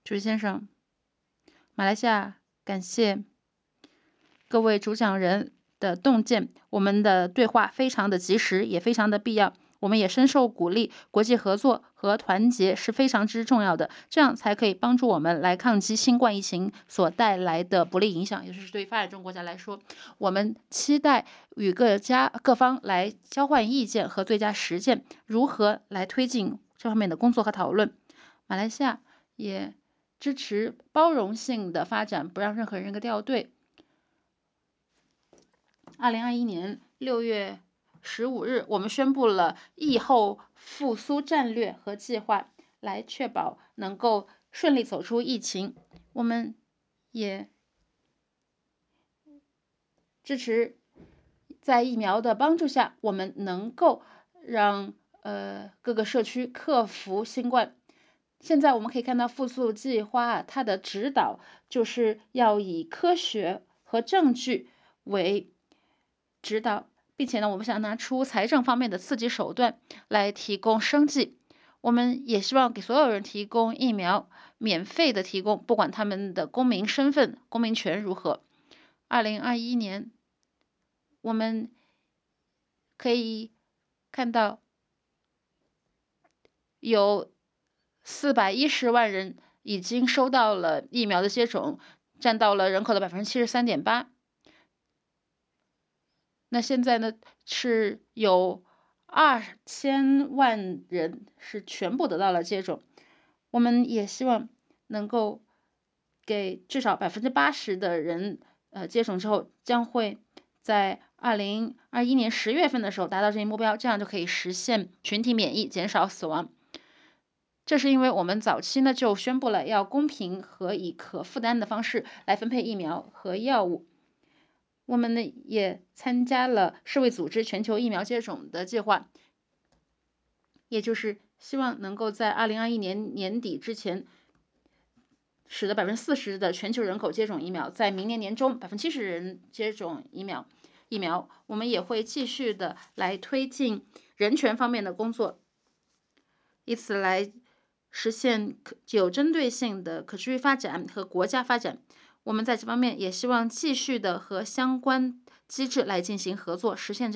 主席先生，马来西亚感谢各位主讲人的洞见，我们的对话非常的及时，也非常的必要。我们也深受鼓励，国际合作和团结是非常之重要的，这样才可以帮助我们来抗击新冠疫情所带来的不利影响。尤其是对于发展中国家来说，我们期待与各方来交换意见和最佳实践，如何来推进这方面的工作和讨论。马来西亚也支持包容性的发展，不让任何人掉队。2021年6月15日，我们宣布了疫后复苏战略和计划，来确保能够顺利走出疫情。我们也支持在疫苗的帮助下，我们能够让各个社区克服新冠。现在我们可以看到复苏计划它的指导就是要以科学和证据为指导，并且呢，我们想拿出财政方面的刺激手段来提供生计。我们也希望给所有人提供疫苗，免费的提供，不管他们的公民身份、公民权如何。2021年，我们可以看到有410万人已经收到了疫苗的接种，占到了人口的73.8%。那现在呢，是有2000万人是全部得到了接种。我们也希望能够给至少80%的人接种之后，将会在2021年10月份的时候达到这一目标，这样就可以实现群体免疫，减少死亡。这是因为我们早期呢就宣布了要公平和以可负担的方式来分配疫苗和药物。我们呢也参加了世卫组织全球疫苗接种的计划，也就是希望能够在2021年年底之前，使得40%的全球人口接种疫苗，在明年年中70%人接种疫苗。我们也会继续的来推进人权方面的工作，以此来实现有针对性的可持续发展和国家发展。我们在这方面也希望继续的和相关机制来进行合作，实现